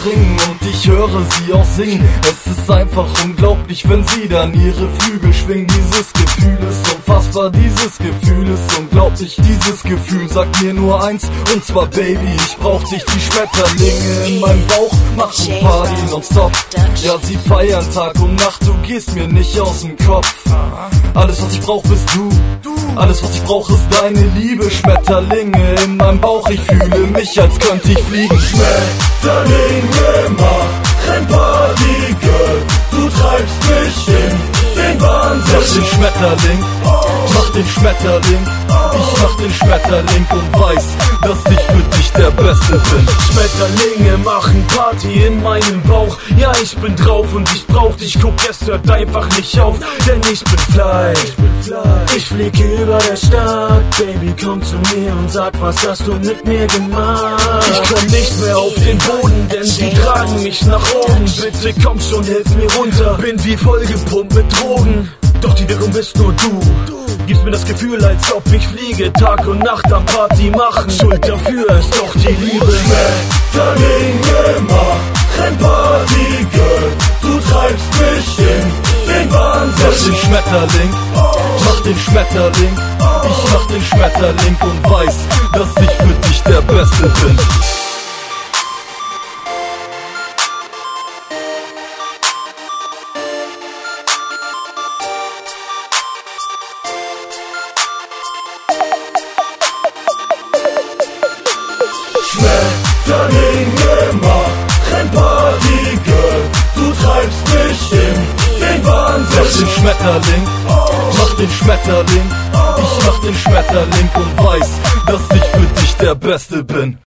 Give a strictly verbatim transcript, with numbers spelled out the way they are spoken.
bringen und ich höre sie auch singen. Es ist einfach unglaublich, wenn sie dann ihre Flügel schwingen. Dieses Gefühl ist unfassbar, dieses Gefühl ist unglaublich. Dieses Gefühl sagt mir nur eins, und zwar Baby, ich brauch dich. Die Schmetterlinge in meinem Bauch machen Party nonstop. Ja, sie feiern Tag und Nacht, du gehst mir nicht aus dem Kopf. Alles, was ich brauch, bist du. Alles, was ich brauch, ist deine Liebe. Schmetterlinge in meinem Bauch, ich fühle mich, als könnte ich fliegen. Schmetterlinge machen Party, Girl, du treibst mich in den Wahnsinn. Mach den Schmetterling, mach den Schmetterling, ich mach den Schmetterling und weiß, dass ich für dich der Beste bin. Schmetterlinge machen Party in meinem Bauch. Ja, ich bin drauf und ich brauch dich, guck, es hört einfach nicht auf, denn ich bin fly. Ich fliege über der Stadt, Baby, komm zu mir und sag, was hast du mit mir gemacht? Ich komm nicht mehr auf den Boden, denn sie tragen mich nach oben. Bitte komm schon, hilf mir runter, bin wie vollgepumpt mit Drogen. Doch die Wirkung bist nur du. Gibst mir das Gefühl, als ob ich fliege, Tag und Nacht am Party machen. Schuld dafür ist doch die Liebe. Schmetterlinge machen Party, Girl, du treibst mich in den Wahnsinn. Mach den Schmetterling, mach den Schmetterling, ich mach den Schmetterling und weiß, dass ich für dich der Beste bin. Schmetterlinge machen Party, Girl, du treibst mich in den Wahnsinn. Mach den Schmetterling, mach den Schmetterling, ich mach den Schmetterling und weiß, dass ich für dich der Beste bin.